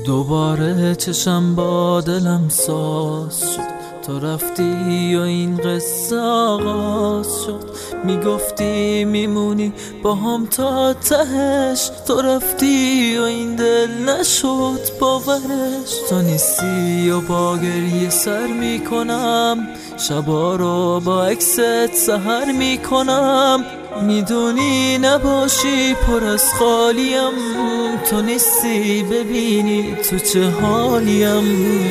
دوباره چشم با دلم ساز شد، تو رفتی و این قصه آغاز شد. میگفتی میمونی با هم تا تهش، تو رفتی و این دل نشد باورش. تو نیستی و با گریه سر میکنم، شبا رو با عکست سحر میکنم. میدونی نباشی پر از خالیم، تو نیستی ببینی تو چه حالیم.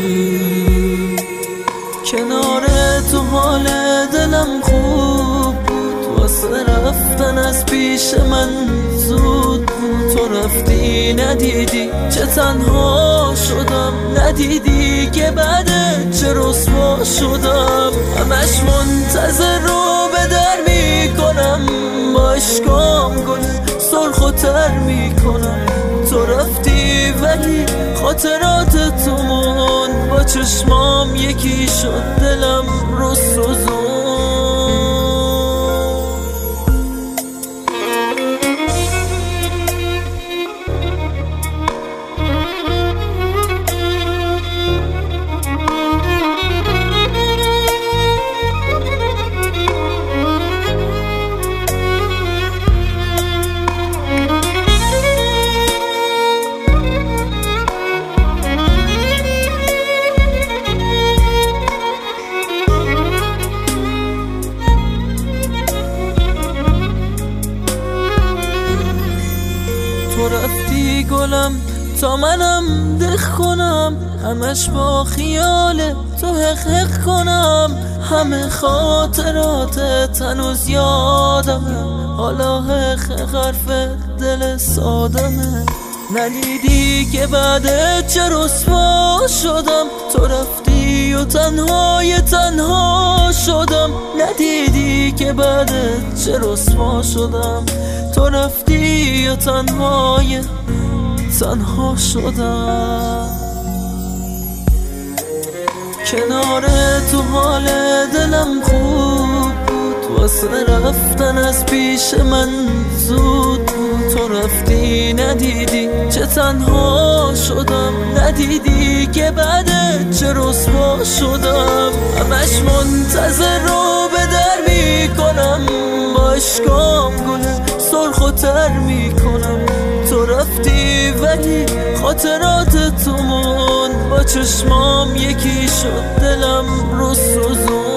کنار تو حال دلم خوب بود، واسه رفتن از پیش من زود بود. تو رفتی ندیدی چه تنها شدم، ندیدی که بعد چه رسوا شدم. همش منتظر رو به در میکنم، با اشکام گل سرخ و تر میکنم. تو رفتی ولی خاطرات تو موند، با چشمام یکی شد دلم رو سوزون. تو رفتی گلم تا منم دخ کنم، همش با خیال تو حق کنم. همه خاطراتت هنوز یادمه، حالا حق حرف دل سادمه. ندیدی که بعد چه رسوا شدم، تو رفتی و تنها شدم. ندیدی که بعد چه رسوا شدم، تو رفتی و تنها شدم. کنار تو حال دلم خوب بود، واسه رفتن از پیش من زود بود. تو رفتی ندیدی چه تنها شدم، ندیدی که بعد چه رسوا شدم. همش منتظر رو به در میکنم، با اشکام گل سرخ و تر میکنم. تو رفتی ولی خاطرات تو موند، با چشمام یکی شد دلم رو سوزون.